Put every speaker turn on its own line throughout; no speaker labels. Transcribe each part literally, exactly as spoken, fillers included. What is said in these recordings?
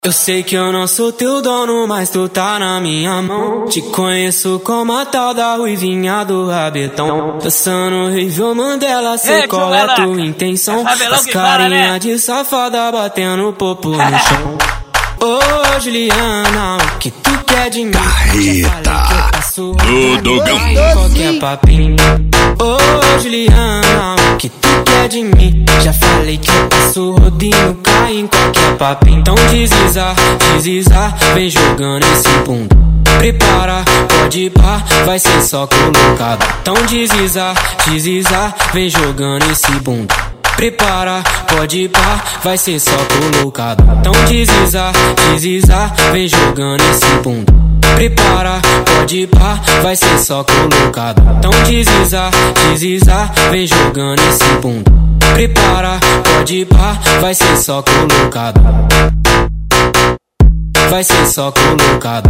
Eu sei que eu não sou teu dono, mas tu tá na minha mão. Te conheço como a tal da ruivinha do rabetão. Dançando Rivel Mandela, sei qual é tua intenção. As carinha de safada batendo popo no chão. Ô Juliana, o que tu quer de mim?
Carreta do Dogão.
Qualquer papinho. Ô Juliana, o que tu quer de mim? Já falei que eu passo rodinho, cai em qualquer papinho. Então desliza, desliza, vem jogando esse bunda. Prepara, pode ir pá, vai ser só colocado. Então desliza, desliza, vem jogando esse bunda. Prepara, pode ir pá, vai ser só colocado. Então desliza, desliza, vem jogando esse bunda. Prepara, pode ir pá, vai ser só colocado. Então desliza, desliza, vem jogando esse bunda. Prepara, pode ir pá, vai ser só colocado. Vai ser só colocado.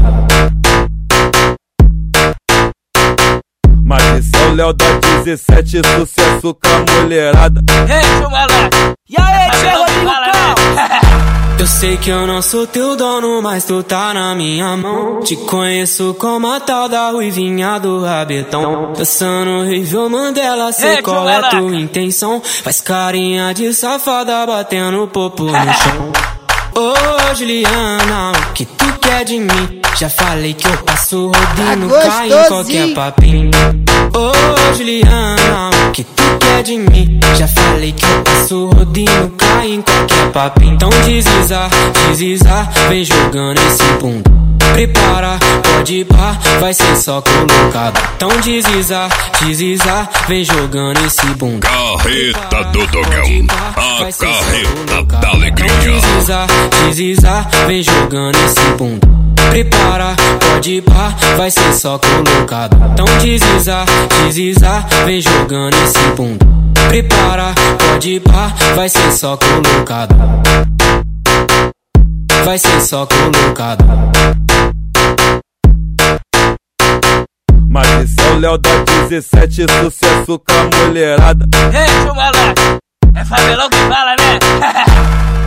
Mas esse é o Léo da dezessete, sucesso com a mulherada.
Ei, moleque! E aí, tio Rodrigo?
Eu sei que eu não sou teu dono, mas tu tá na minha mão. Te conheço como a tal da ruivinha do rabetão. Dançando Rivel Mandela, sei
Ei,
qual é tua intenção. Faz carinha de safada batendo popo no chão. Ô Juliana, o que tu quer de mim? Já falei que eu passo rodinho, cai em qualquer papinho. Ô Juliana, o que tu quer de mim? Já falei que eu passo rodinho, cai em qualquer papinho. Então desliza, desliza, vem jogando esse bunda. Prepara, pode ir pá, vai ser só colocado. Então desliza, desliza, vem jogando esse bunda.
Carreta do Dogão, a carreta da alegria.
Então desliza, desliza, vem jogando esse bunda. Prepara, pode ir pá, vai ser só colocado. Então desliza, desliza, vem jogando esse bunda. Prepara, pode ir pá, vai ser só colocado. Vai ser só colocado.
Mas esse é o Léo da dezessete, sucesso com a mulherada.
Ei, tio moleque! É favelão que fala, né?